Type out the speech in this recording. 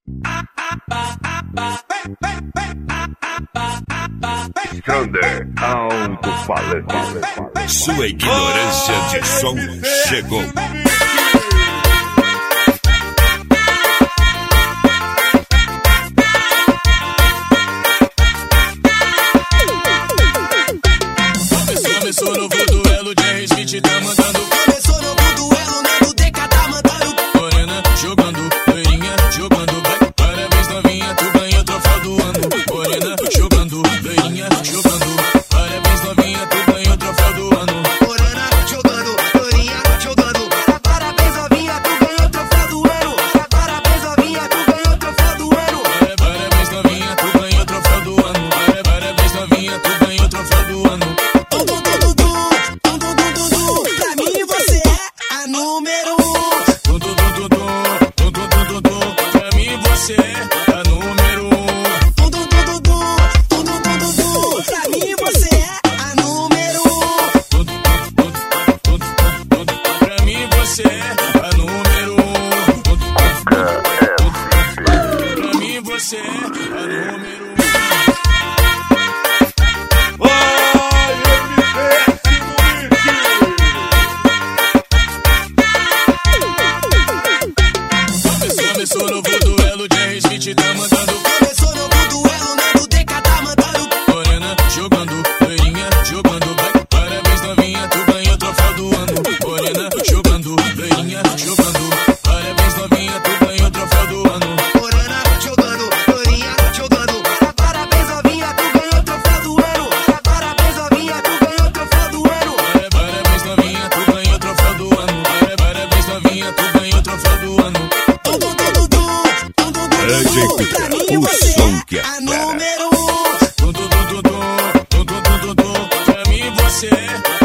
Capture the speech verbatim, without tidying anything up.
Sander Alto-Falante. Sua ignorância de som chegou. Começou novo duelo de R Smith tá mandando. Começou novo duelo, Nando D K tá mandando. Morena jogando, loirinha jogando. Vai, parabéns novinha, tu ganhou o troféu do ano. Morena jogando, loirinha jogando. Parabéns novinha, tu ganhou o troféu do ano. Morena jogando, loirinha jogando. Parabéns novinha, tu ganhou o troféu do ano. Parabéns novinha, tu ganhou o troféu do ano. Parabéns novinha, tu ganhou o troféu do ano. Parabéns novinha, tu ganhou o troféu do ano. Você é a número um. Começou novo duelo de R Smith tá mandando. Começou novo duelo, Nando D K tá mandando. Morena jogando, loirinha jogando. Vai, parabéns novinha, tu ganhou o troféu do ano. Morena jogando, loirinha jogando. Parabéns novinha, tu ganhou o troféu do ano. Morena jogando, loirinha jogando. Parabéns novinha, tu ganhou o troféu do ano. Parabéns novinha, tu ganhou o troféu do ano. Parabéns novinha, tu ganhou o troféu do ano. Parabéns novinha, tu ganhou o troféu do ano. O som que é a número um. Pra mim você é